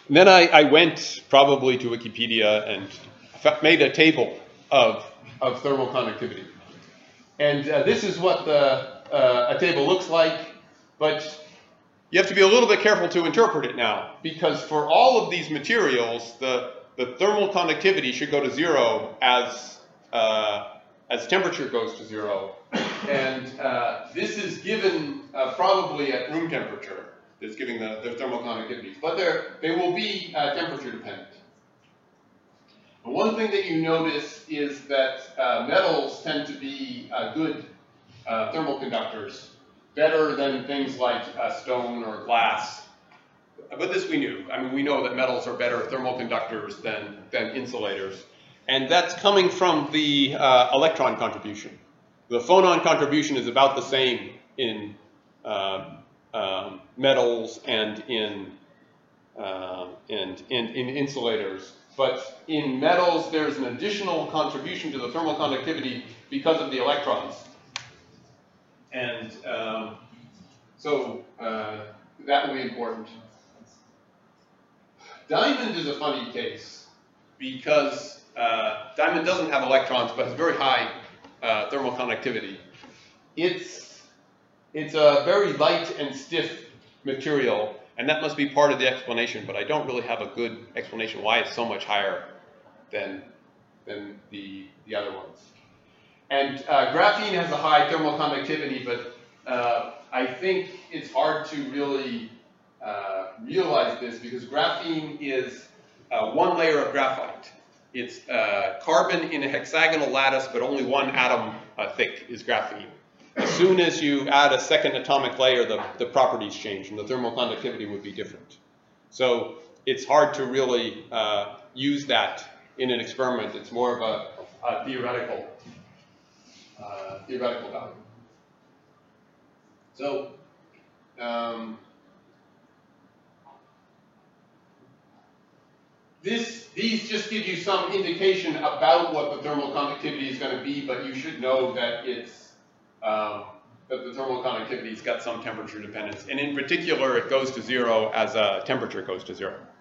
And then I went probably to Wikipedia and made a table of thermal conductivity. And this is what a table looks like, but you have to be a little bit careful to interpret it now, because for all of these materials, the thermal conductivity should go to zero as temperature goes to zero. And this is given probably at room temperature. It's giving the thermal conductivity, but they will be temperature dependent. And one thing that you notice is that metals tend to be good thermal conductors, better than things like stone or glass. But this we knew. I mean, we know that metals are better thermal conductors than insulators. And that's coming from the electron contribution. The phonon contribution is about the same in metals and in insulators. But in metals, there's an additional contribution to the thermal conductivity because of the electrons. And so that will be important. Diamond is a funny case because diamond doesn't have electrons, but has very high thermal conductivity. It's a very light and stiff material, and that must be part of the explanation, but I don't really have a good explanation why it's so much higher than the other ones. And graphene has a high thermal conductivity, but I think it's hard to really realize this because graphene is one layer of graphite. It's carbon in a hexagonal lattice, but only one atom thick is graphene. As soon as you add a second atomic layer, the properties change, and the thermal conductivity would be different. So it's hard to really use that in an experiment. It's more of a theoretical value. So these just give you some indication about what the thermal conductivity is going to be, but you should know that it's that the thermal conductivity's got some temperature dependence, and in particular, it goes to zero as temperature goes to zero.